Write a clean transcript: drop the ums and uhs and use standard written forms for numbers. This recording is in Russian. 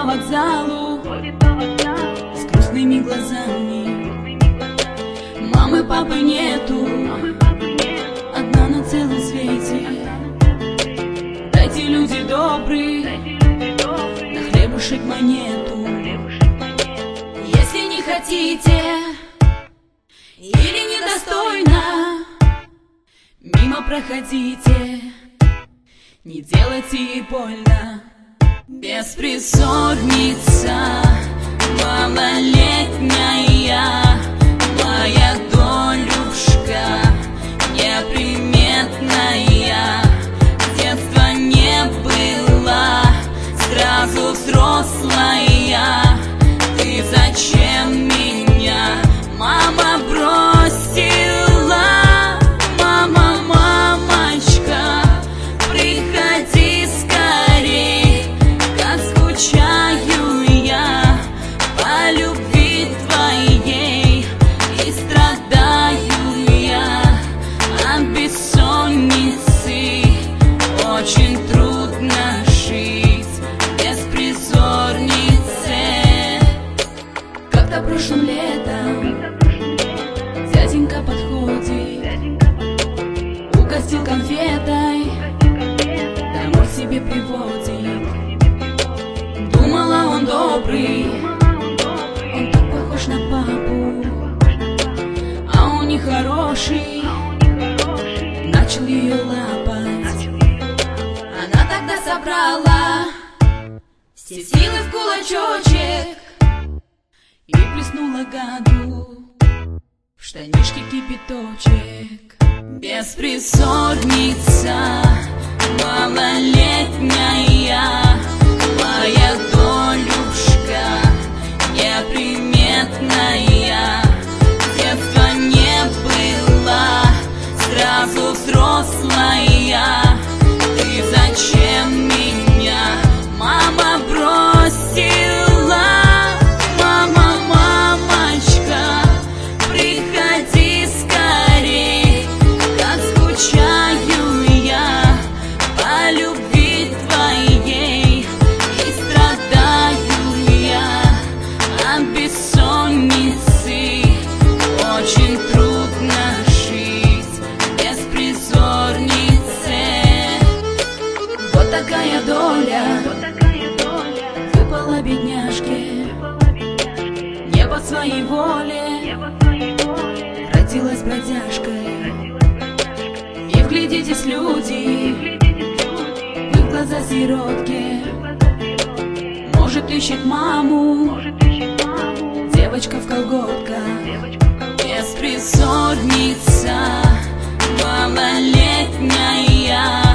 вокзалу с грустными глазами. Мамы, папы нету, одна на целом свете. Дайте, люди добрые, на хлебушек монету. Если не хотите или недостойно, мимо проходите, не делайте ей больно. Беспризорница, малолетняя, моя долюшка неприметная. Детства не было, сразу взрослая. Ты зачем меня, мама, бросила? Мама, мамочка, приходи скорей, как скучаю я по любви твоей. И страдаю я от бессонницы, очень трудно жить беспризорницей. Как-то прошлым летом дяденька подходит, угостил конфетой, домой себе приводит. Думала, он добрый, он так похож на папу, а он нехороший, начал ее лапать. Она тогда собрала все силы в кулачочек и плеснула гаду в штанишки кипяточек. Беспризорница, малолетняя, моя долюшка неприметная. Детства не было, сразу взрослая. Ты зачем меня, мама, бросила? Мама, мамочка, приходи скорей, как скучаю я по любви твоей. И страдаю я от бессонницы, очень трудно жить беспризорницей. Вот такая доля выпала бедняжке, не по своей воле родилась бродяжкой. И вглядитесь, люди, в их глаза сиротки. Может, ищет маму девочка в колготках. Беспризорница, малолетняя,